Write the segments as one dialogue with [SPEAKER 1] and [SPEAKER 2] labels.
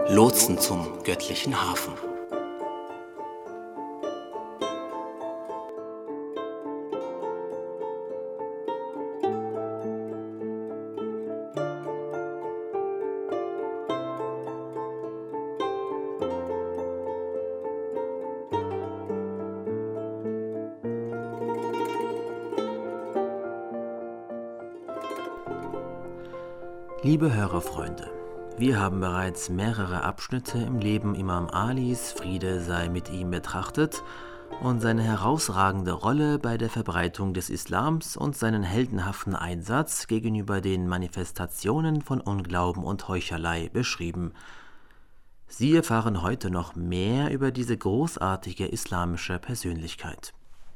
[SPEAKER 1] Lotsen zum göttlichen Hafen.
[SPEAKER 2] Liebe Hörerfreunde, wir haben bereits mehrere Abschnitte im Leben Imam Alis, Friede sei mit ihm, betrachtet und seine herausragende Rolle bei der Verbreitung des Islams und seinen heldenhaften Einsatz gegenüber den Manifestationen von Unglauben und Heuchelei beschrieben. Sie erfahren heute noch mehr über diese großartige islamische Persönlichkeit.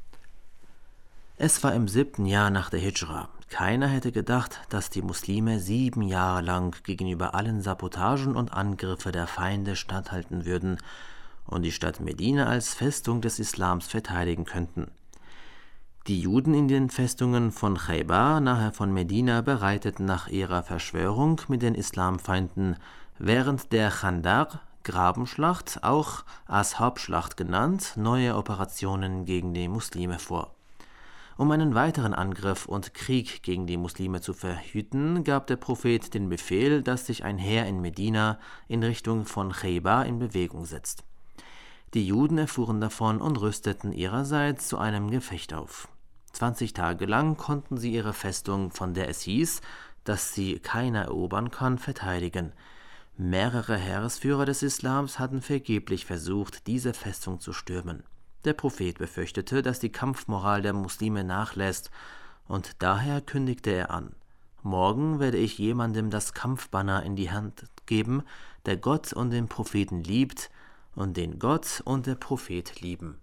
[SPEAKER 2] Es war im 7. Jahr nach der Hidschra. Keiner hätte gedacht, dass die Muslime 7 Jahre lang gegenüber allen Sabotagen und Angriffen der Feinde standhalten würden und die Stadt Medina als Festung des Islams verteidigen könnten. Die Juden in den Festungen von Chaybar nahe von Medina bereiteten nach ihrer Verschwörung mit den Islamfeinden während der Khandaq, Grabenschlacht, auch Ashab-Schlacht genannt, neue Operationen gegen die Muslime vor. Um einen weiteren Angriff und Krieg gegen die Muslime zu verhüten, gab der Prophet den Befehl, dass sich ein Heer in Medina in Richtung von Chaybar in Bewegung setzt. Die Juden erfuhren davon und rüsteten ihrerseits zu einem Gefecht auf. 20 Tage lang konnten sie ihre Festung, von der es hieß, dass sie keiner erobern kann, verteidigen. Mehrere Heeresführer des Islams hatten vergeblich versucht, diese Festung zu stürmen. Der Prophet befürchtete, dass die Kampfmoral der Muslime nachlässt, und daher kündigte er an: Morgen werde ich jemandem das Kampfbanner in die Hand geben, der Gott und den Propheten liebt und den Gott und der Prophet lieben.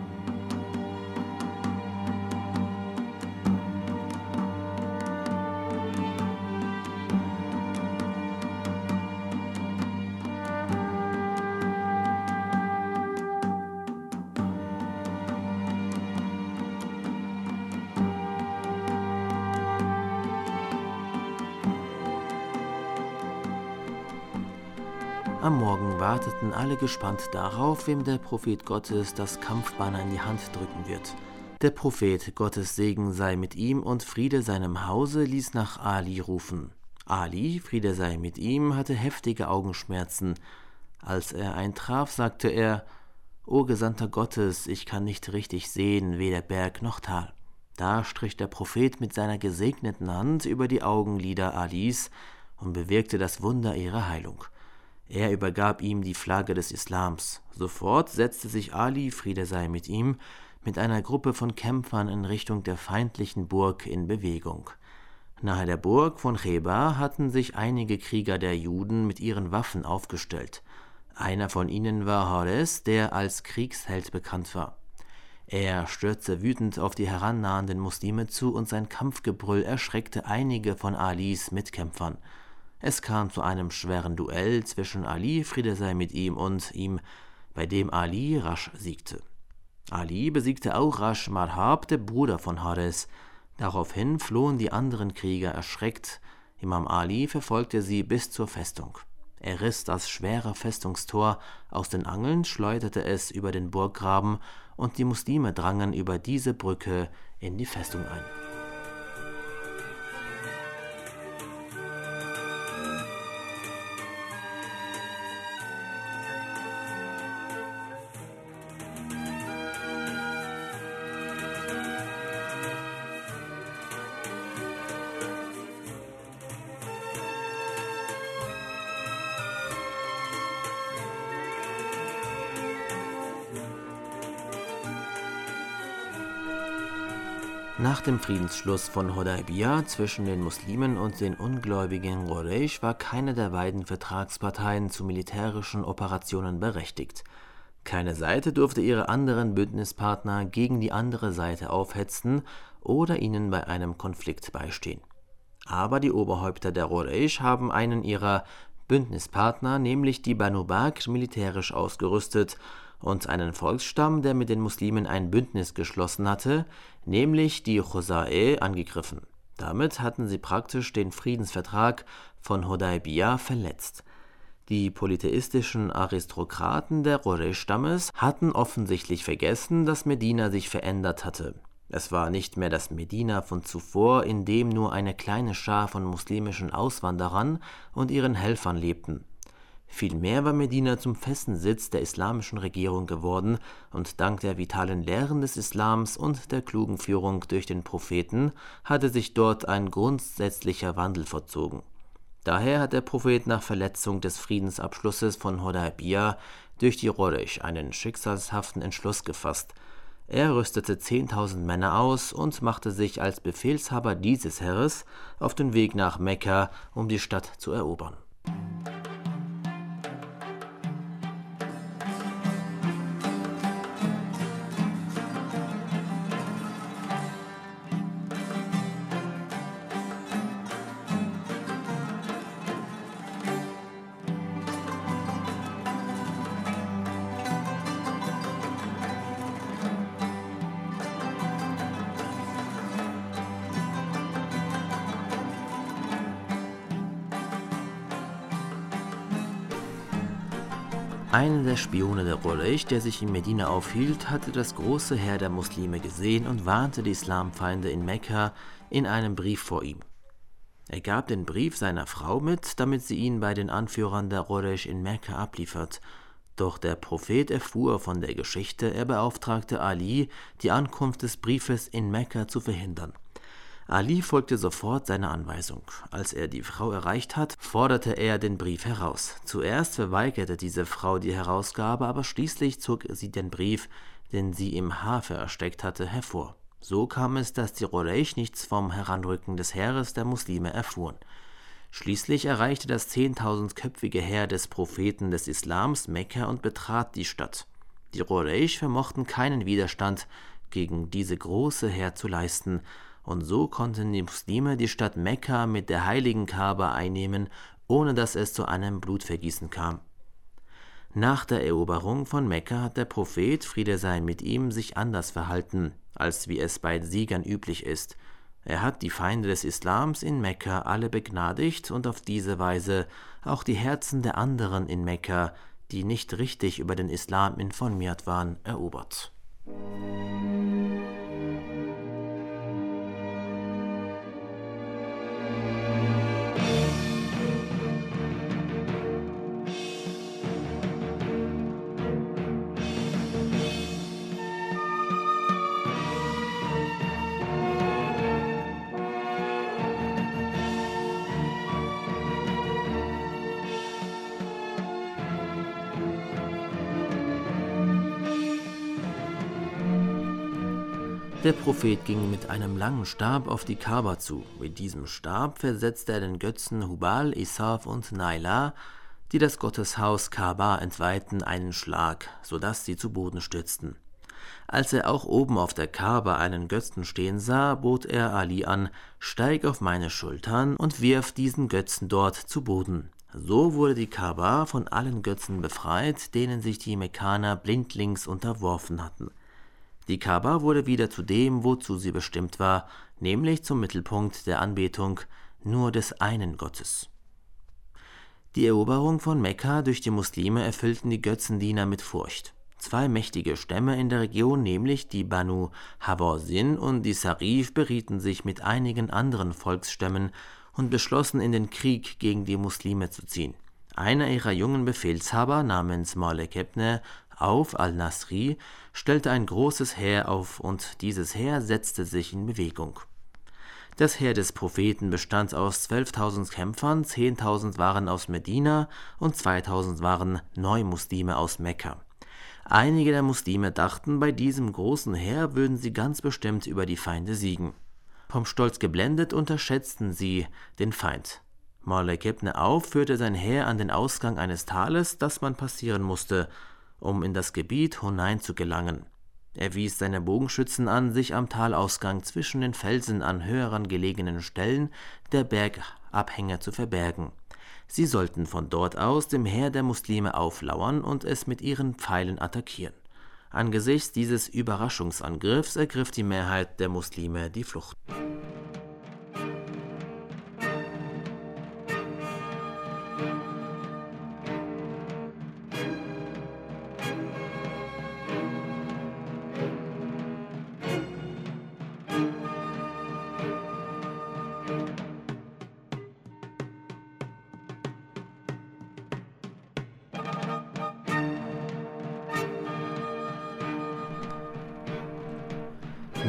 [SPEAKER 2] Am Morgen warteten alle gespannt darauf, wem der Prophet Gottes das Kampfbanner in die Hand drücken wird. Der Prophet, Gottes Segen sei mit ihm und Friede seinem Hause, ließ nach Ali rufen. Ali, Friede sei mit ihm, hatte heftige Augenschmerzen. Als er eintraf, sagte er: »O Gesandter Gottes, ich kann nicht richtig sehen, weder Berg noch Tal.« Da strich der Prophet mit seiner gesegneten Hand über die Augenlider Alis und bewirkte das Wunder ihrer Heilung. Er übergab ihm die Flagge des Islams. Sofort setzte sich Ali, Friede sei mit ihm, mit einer Gruppe von Kämpfern in Richtung der feindlichen Burg in Bewegung. Nahe der Burg von Chaybar hatten sich einige Krieger der Juden mit ihren Waffen aufgestellt. Einer von ihnen war Hores, der als Kriegsheld bekannt war. Er stürzte wütend auf die herannahenden Muslime zu und sein Kampfgebrüll erschreckte einige von Alis Mitkämpfern. Es kam zu einem schweren Duell zwischen Ali, Friede sei mit ihm, und ihm, bei dem Ali rasch siegte. Ali besiegte auch rasch Marhab, der Bruder von Hores. Daraufhin flohen die anderen Krieger erschreckt. Imam Ali verfolgte sie bis zur Festung. Er riss das schwere Festungstor aus den Angeln, schleuderte es über den Burggraben, und die Muslime drangen über diese Brücke in die Festung ein. Nach dem Friedensschluss von Hudaybiyah zwischen den Muslimen und den ungläubigen Quraysh war keine der beiden Vertragsparteien zu militärischen Operationen berechtigt. Keine Seite durfte ihre anderen Bündnispartner gegen die andere Seite aufhetzen oder ihnen bei einem Konflikt beistehen. Aber die Oberhäupter der Quraysh haben einen ihrer Bündnispartner, nämlich die Banu Bakr, militärisch ausgerüstet und einen Volksstamm, der mit den Muslimen ein Bündnis geschlossen hatte, nämlich die Chuza'e, angegriffen. Damit hatten sie praktisch den Friedensvertrag von Hudaybiyah verletzt. Die polytheistischen Aristokraten der Quraysh-Stammes hatten offensichtlich vergessen, dass Medina sich verändert hatte. Es war nicht mehr das Medina von zuvor, in dem nur eine kleine Schar von muslimischen Auswanderern und ihren Helfern lebten. Vielmehr war Medina zum festen Sitz der islamischen Regierung geworden, und dank der vitalen Lehren des Islams und der klugen Führung durch den Propheten hatte sich dort ein grundsätzlicher Wandel vollzogen. Daher hat der Prophet nach Verletzung des Friedensabschlusses von Hudaybiyah durch die Quraysh einen schicksalshaften Entschluss gefasst. Er rüstete 10.000 Männer aus und machte sich als Befehlshaber dieses Heeres auf den Weg nach Mekka, um die Stadt zu erobern. Einer der Spione der Quraysh, der sich in Medina aufhielt, hatte das große Heer der Muslime gesehen und warnte die Islamfeinde in Mekka in einem Brief vor ihm. Er gab den Brief seiner Frau mit, damit sie ihn bei den Anführern der Quraysh in Mekka abliefert. Doch der Prophet erfuhr von der Geschichte, er beauftragte Ali, die Ankunft des Briefes in Mekka zu verhindern. Ali folgte sofort seiner Anweisung. Als er die Frau erreicht hat, forderte er den Brief heraus. Zuerst verweigerte diese Frau die Herausgabe, aber schließlich zog sie den Brief, den sie im Haar versteckt hatte, hervor. So kam es, dass die Quraysh nichts vom Heranrücken des Heeres der Muslime erfuhren. Schließlich erreichte das 10.000-köpfige Heer des Propheten des Islams Mekka und betrat die Stadt. Die Quraysh vermochten keinen Widerstand gegen diese große Heer zu leisten, und so konnten die Muslime die Stadt Mekka mit der heiligen Kaaba einnehmen, ohne dass es zu einem Blutvergießen kam. Nach der Eroberung von Mekka hat der Prophet, Friede sei mit ihm, sich anders verhalten, als wie es bei Siegern üblich ist. Er hat die Feinde des Islams in Mekka alle begnadigt und auf diese Weise auch die Herzen der anderen in Mekka, die nicht richtig über den Islam informiert waren, erobert. Der Prophet ging mit einem langen Stab auf die Kaaba zu. Mit diesem Stab versetzte er den Götzen Hubal, Isaf und Naila, die das Gotteshaus Kaaba entweihten, einen Schlag, sodass sie zu Boden stürzten. Als er auch oben auf der Kaaba einen Götzen stehen sah, bot er Ali an: Steig auf meine Schultern und wirf diesen Götzen dort zu Boden. So wurde die Kaaba von allen Götzen befreit, denen sich die Mekkaner blindlings unterworfen hatten. Die Kaaba wurde wieder zu dem, wozu sie bestimmt war, nämlich zum Mittelpunkt der Anbetung nur des einen Gottes. Die Eroberung von Mekka durch die Muslime erfüllten die Götzendiener mit Furcht. 2 mächtige Stämme in der Region, nämlich die Banu Hawazin und die Sarif, berieten sich mit einigen anderen Volksstämmen und beschlossen, in den Krieg gegen die Muslime zu ziehen. Einer ihrer jungen Befehlshaber namens Malek ibn Auf al-Nasri stellte ein großes Heer auf, und dieses Heer setzte sich in Bewegung. Das Heer des Propheten bestand aus 12.000 Kämpfern, 10.000 waren aus Medina und 2.000 waren Neumuslime aus Mekka. Einige der Muslime dachten, bei diesem großen Heer würden sie ganz bestimmt über die Feinde siegen. Vom Stolz geblendet unterschätzten sie den Feind. Malek ibn Auf führte sein Heer an den Ausgang eines Tales, das man passieren musste, um in das Gebiet Hunain zu gelangen. Er wies seine Bogenschützen an, sich am Talausgang zwischen den Felsen an höheren gelegenen Stellen der Bergabhänge zu verbergen. Sie sollten von dort aus dem Heer der Muslime auflauern und es mit ihren Pfeilen attackieren. Angesichts dieses Überraschungsangriffs ergriff die Mehrheit der Muslime die Flucht.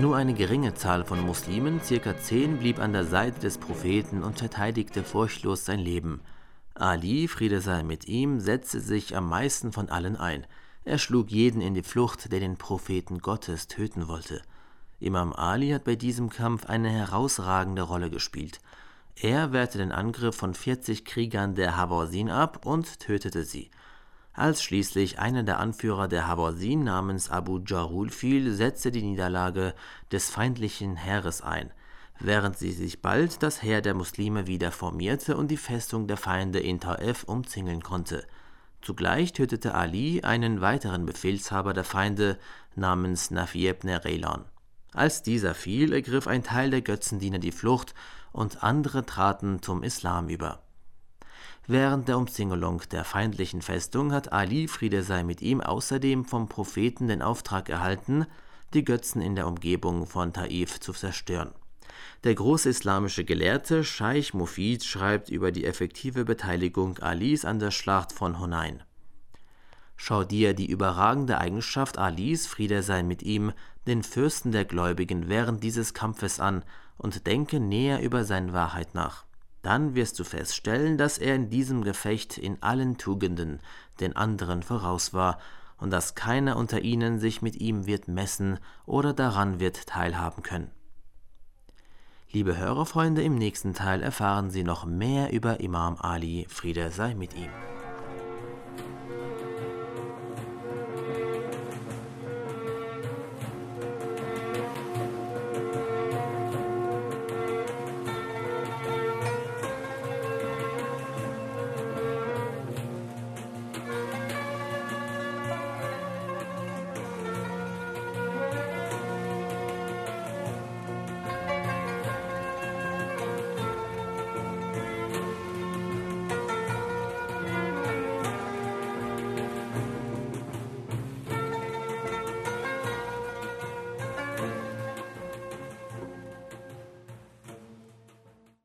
[SPEAKER 2] Nur eine geringe Zahl von Muslimen, ca. 10, blieb an der Seite des Propheten und verteidigte furchtlos sein Leben. Ali, Friede sei mit ihm, setzte sich am meisten von allen ein. Er schlug jeden in die Flucht, der den Propheten Gottes töten wollte. Imam Ali hat bei diesem Kampf eine herausragende Rolle gespielt. Er wehrte den Angriff von 40 Kriegern der Hawazin ab und tötete sie. Als schließlich einer der Anführer der Hawazin namens Abu Jarul fiel, setzte die Niederlage des feindlichen Heeres ein, während sich bald das Heer der Muslime wieder formierte und die Festung der Feinde in Taif umzingeln konnte. Zugleich tötete Ali einen weiteren Befehlshaber der Feinde namens Nafi ibn Raylan. Als dieser fiel, ergriff ein Teil der Götzendiener die Flucht und andere traten zum Islam über. Während der Umzingelung der feindlichen Festung hat Ali, Friede sei mit ihm, außerdem vom Propheten den Auftrag erhalten, die Götzen in der Umgebung von Taif zu zerstören. Der große islamische Gelehrte Scheich Mufid schreibt über die effektive Beteiligung Alis an der Schlacht von Hunain. Schau dir die überragende Eigenschaft Alis, Friede sei mit ihm, den Fürsten der Gläubigen, während dieses Kampfes an und denke näher über seine Wahrheit nach. Dann wirst du feststellen, dass er in diesem Gefecht in allen Tugenden den anderen voraus war und dass keiner unter ihnen sich mit ihm wird messen oder daran wird teilhaben können. Liebe Hörerfreunde, im nächsten Teil erfahren Sie noch mehr über Imam Ali, Friede sei mit ihm.